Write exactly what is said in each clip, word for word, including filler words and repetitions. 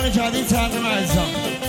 آلبوم جدید تقدیم عزیزان.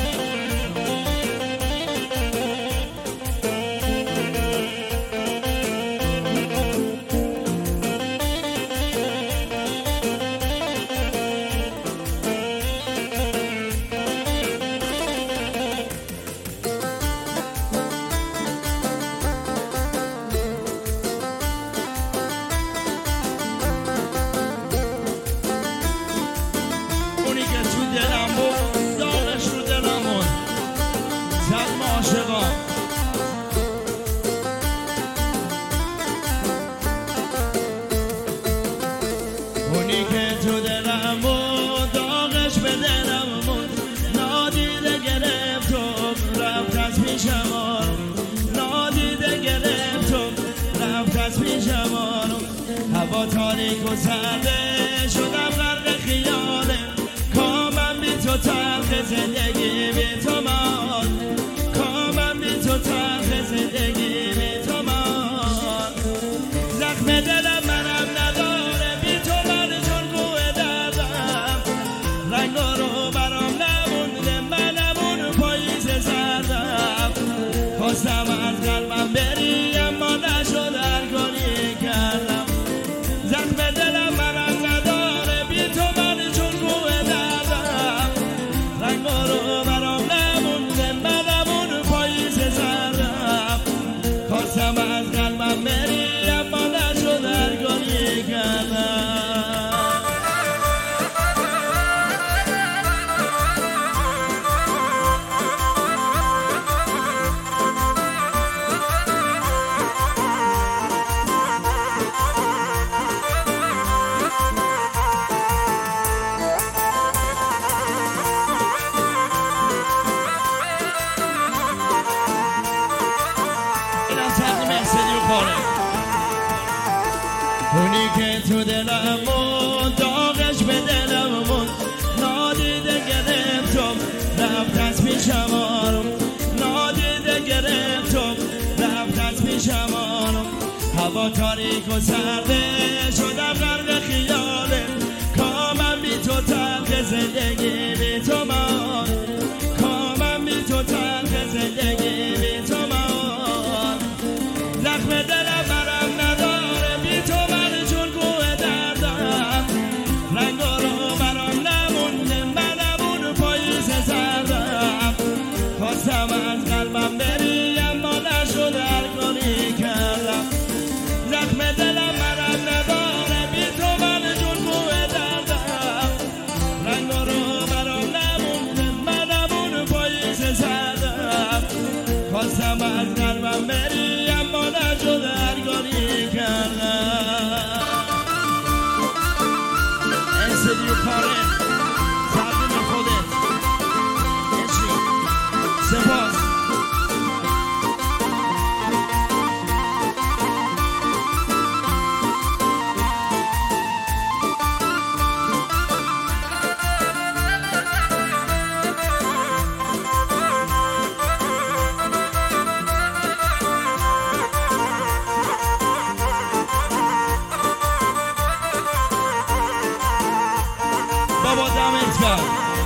اونی که تو دلم بود داغش به دلم بود نادیده گرفتم رفت از پیشم نادیده گرفتم رفت از پیشم هوا تاریک و سرده شدم غرق خیاله کامم بی تو تلخ زندگی بی تو مان کامم بی تو تلخ زندگی بی تو مان زخم دلم منم نداره بی تو من چون گوه دردم رنگا رو برام نمونده منم اون پاییز زردم خواستم از قلبم بری اما نشد هر کاری کردم زخم دلم منم نداره بی تو من چون گوه دردم رنگا رو برام نمونده منم اون پاییز زردم خواستم از قلبم بری اما نشد هر کاری کردم اونی که تو دلم بود داغش به دلم بود نادیده گرفتم رفت از پیشم نادیده گرفتم رفت از پیشم هوا تاریک و سرده شدم غرق خیاله کامم بی تو تلخ زندگی بی تو مان کامم بی تو تلخ زندگی بی تو مان زخم دلم برم نداره بی تو من چون گوه دردم رنگا رو برام نمونده منم اون پاییز زردم خواستم از قلبم بری اما نشد هر کاری کردم زخم دلم برم نداره بی تو من چون گوه دردم رنگا رو برام نمونده منم اون پاییز زردم خواستم از قلبم بری اما نشد هر کاری کردم استدیو کاره تقدیم خودت اشی سپاس بابا دمت گرم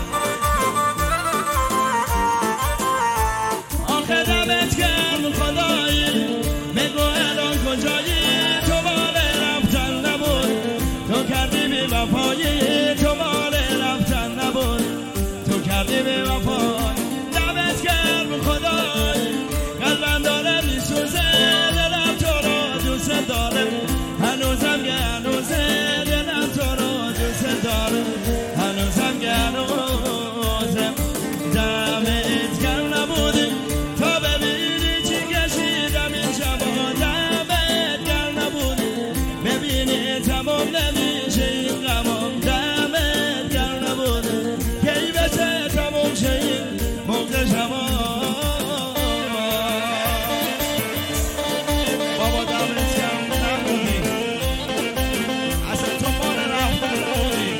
آخه دمت گرم خدایی بگو الان کجایی تو مال رفتن نبود تو کردی بی وفایی تو مال رفتن نبود تو کردی بی وفایی دمت گرم خدایی قلبم داره میسوزه دلم تو رو دوست داره هنوزم که هنوزه دلم تو رو دوست داره هنوزم که هنوزم دمت گرم نبودی تا ببینی چی کشیدم این شبا دمت گرم نبودی ببینی تمام نمیشه این غمام دمت گرم نبودی کی بشه تمام شه این موقع شما بابا دمت گرم نبودی اصلا تو مال رفتن نبودی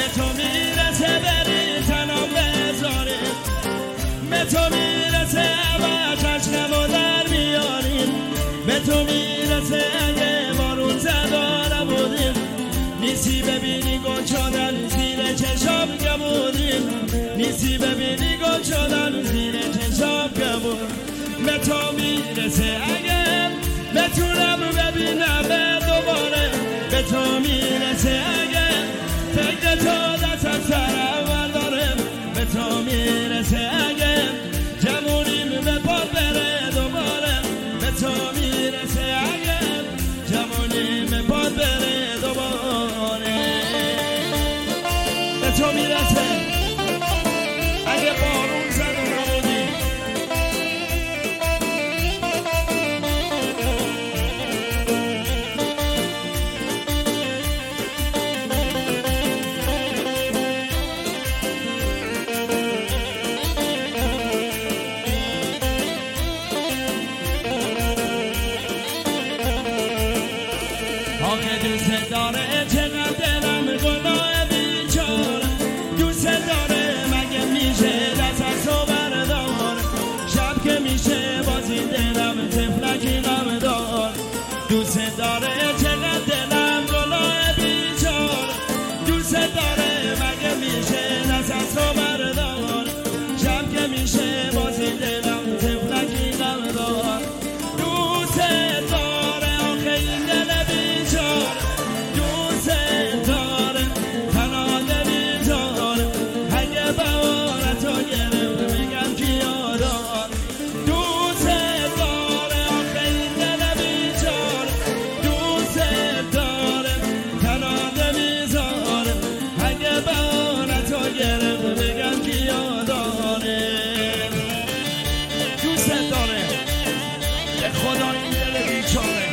تو میرسه بری تنم بذاریم، به تو میرسه و چشممو در میاریم، به تو میرسه اگه بارون زداره بودیم، نیستی ببینی گل شدن زیر چشم گمودیم، نیستی ببینی گل شدن زیر چشم گمود. به تو میرسه اگه بتونم ببینم به دوباره، به تو میرسه اگه فکر تو دستم سرم برداره، به تو میرسه اگه جمونیم به پا بره دوباره، به تو میرسه اگه جمونیم به پا بره دوباره، به تو میرسه اگه بارون زد و نبودی. آخه دوست داره چقدر دلم گناه بیچاره، دوست داره مگه میشه دست از تو بردار، شب که میشه بازی دلم تفلکی غم دار، دوست داره چقدر دلم گناه بیچاره، دوست داره مگه میشه دست از تو بردار، شب که میشه بازی دلم تفلکی غم دار، دوست داره آخه این دل بیچاره، دوست داره تنها دل داره، اگه بهار تو گرفت میگم کیا دار، دوست داره آخه این دل بیچاره، دوست داره تنها دل داره، اگه بهار تو گرفت میگم کیا داره، دوست داره به خدا این دل بیچاره.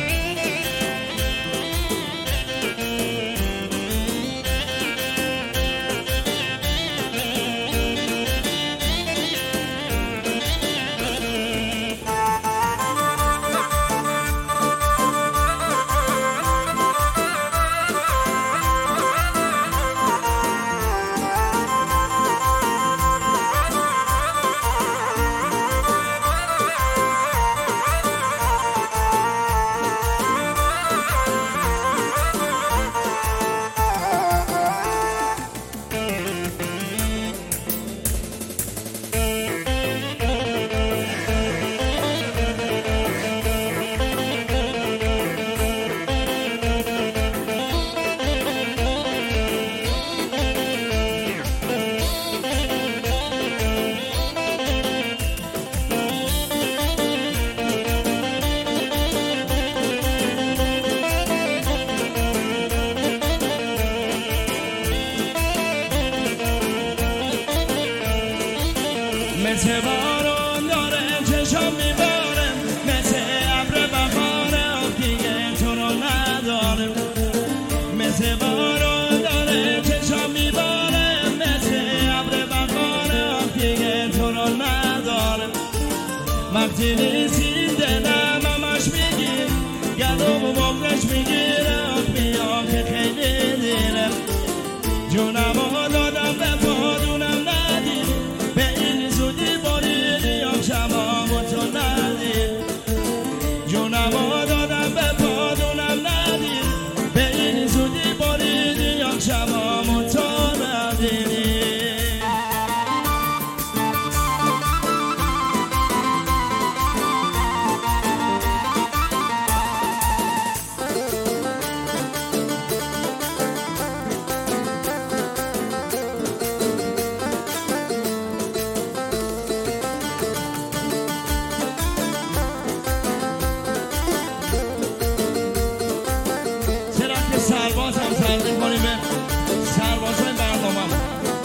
مثل بارون داره چشم میباره، مثل ابر بهاره دیگه تو رو نداره، مثل بارون داره چشم میباره، مثل ابر بهاره دیگه تو رو نداره، وقتی نیستی دلم همش میگیر گلوم و بغلش میگیره، میام که خیلی دیره، جونمو دادم به پادونم ندید، به این زودی باریدی یا شبامو تو ندید، جونمو دادم به پادونم ندید، به این زودی باریدی یا شبامو تو ندیدی. سرباز هم تقدیم کنیم به سربازهای برنامه هم.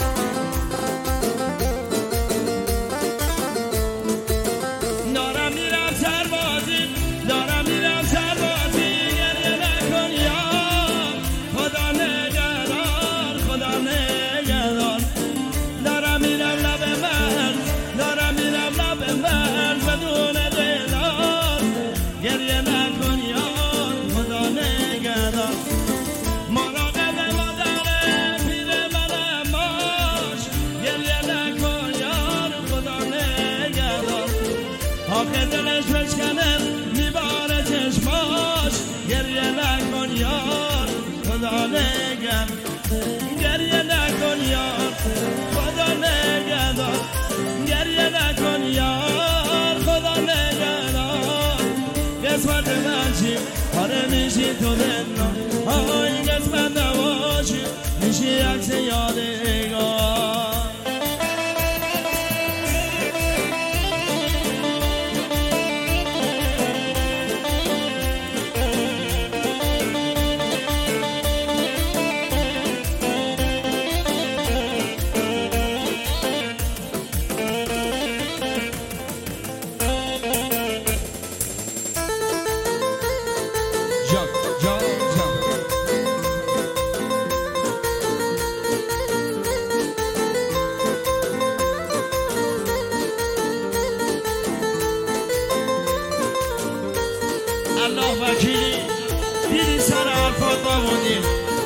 دارم میرم سربازی، دارم میرم سربازی، گریه نکن یار، خدا نگهدار، خدا نگهدار، دارم میرم لب من، دارم میرم لب من بدون دلار، گریه نکن یار، خدا نگهدار، مراقب آخه دلش بشکنه میباره چشماش گریه نکن یار خدا نگم گریه نکن یار خدا نگهدار گریه نکن یار خدا نگهدار قسمت نشیم آره میشی تو دنم آهای قسمت نباشی میشی عکس یادگار الله وکیلی دیدی سر حرفات بمونی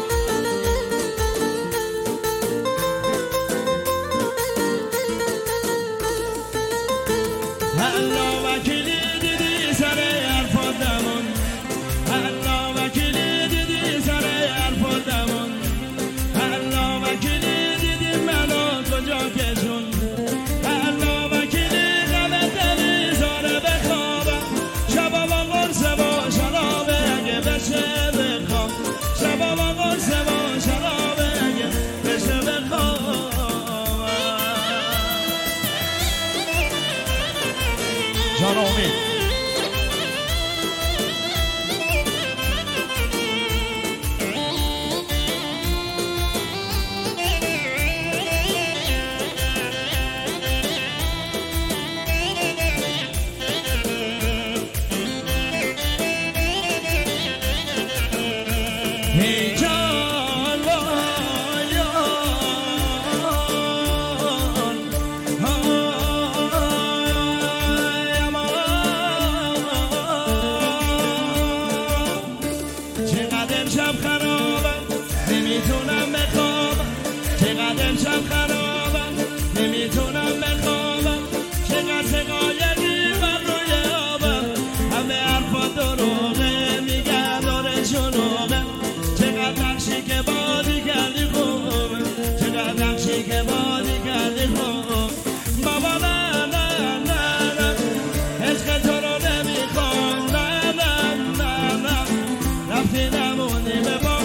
الله وکیلی دیدی سر حرفات بمون الله وکیلی دیدی سر حرفات بمون الله وکیلی دیدی منو کجا کشون الله وکیلی قبل تلیزاره بخوابم شبا با قرصه با شرابه اگه بشه بخواب شبا با قرصه با شرابه اگه بشه بخواب جان امید Hey John, چقدر امشب خرابم نمیتونم بخوابم چقدر امشب خرابم نمیتونم بخوابم چقدر سقای دیوار روی آبم همه حرفا دروغه میگن داره شلوغه چقدر نقشی که بازی کردی خوبه چقدر نقشی که بازی کردی خوب بابا نه نه نه نه عشق تو رو نمیخوام نه نه نه نه رفتی نمونی به